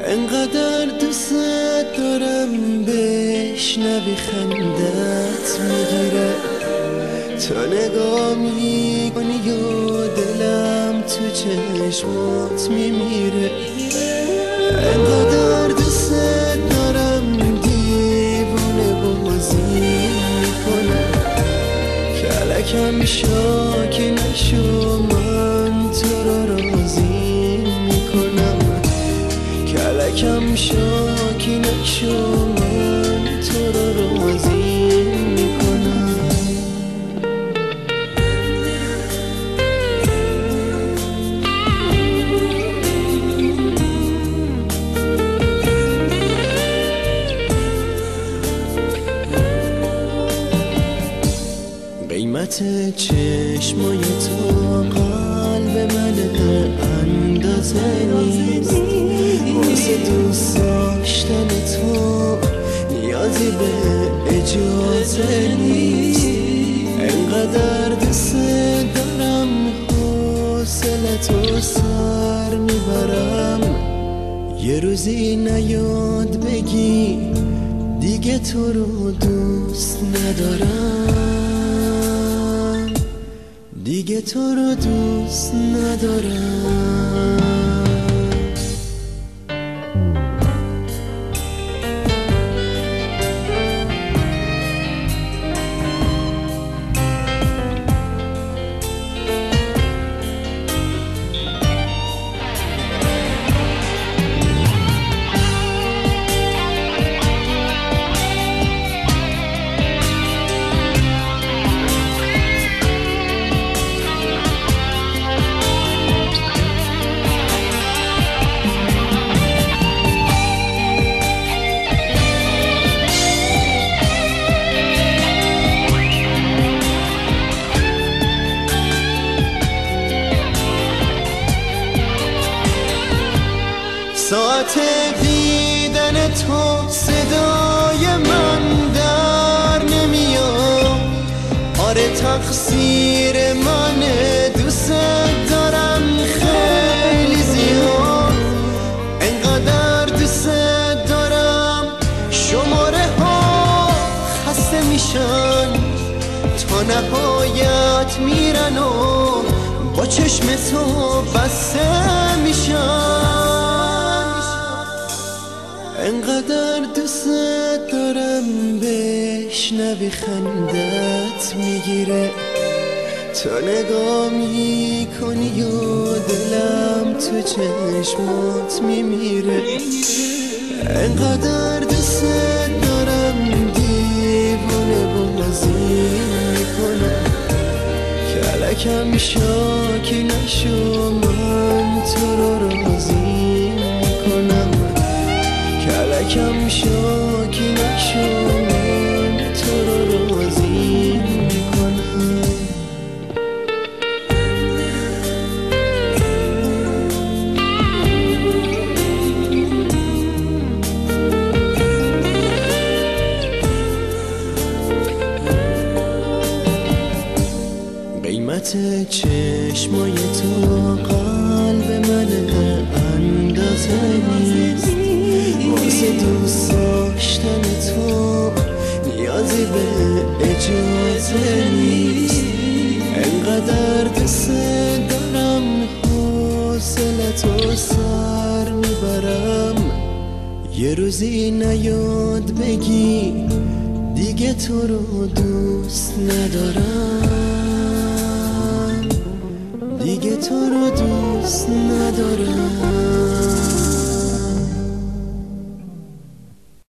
انقدر دوست دارم بشنوی خندت میگیره، تو نگاه میکنی و دلم تو چشمات میمیره. انقدر دوست دارم دیوونه بازی میکنم، کلکم شاکی نشو من تو رو راضی میکنم، کلکم شاکی نشو من تو رو راضی میکنم. قیمت چشمای تو قلب من اندازه نیست، واسه دوست داشتن تو نیازی به اجازه نیست. انقدر دوست دارم حوصلتو سر میبرم، یه روزی نیاد بگی دیگه تو رو دوست ندارم، دیگه تو رو دوست ندارم. ساعت دیدن تو صدای من در نمیاد، آره تقصیر منه، دوست دارم خیلی زیاد. انقدر دوست دارم شماره ها خسته میشن، تا نهایت میرن و با چشم تو بسته میشن. انقدر دوست دارم بشنوی خندت میگیره، تو نگاه میکنی و دلم تو چشمات میمیره. انقدر دوست دارم دیوونه بازی میکنم، کلکم شاکی نشو من تو رو راضی میکنم، کلکم شاکی نشو من تو رو راضی میکنم. قیمت چشمای تو قلب من اندازه نیست، واسه دوست داشتن تو نیازی به اجازه نیست. انقدر دوست دارم حوصلتو سر میبرم، یه روزی نیاد بگی دیگه تو رو دوست ندارم، دیگه تو رو دوست ندارم.